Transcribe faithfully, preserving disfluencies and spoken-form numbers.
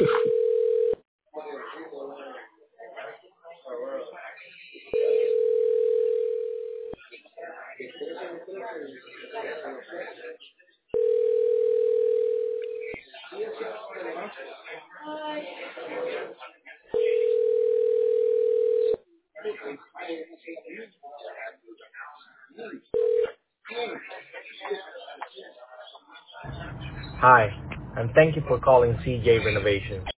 Hi, and thank you for calling C J Renovations.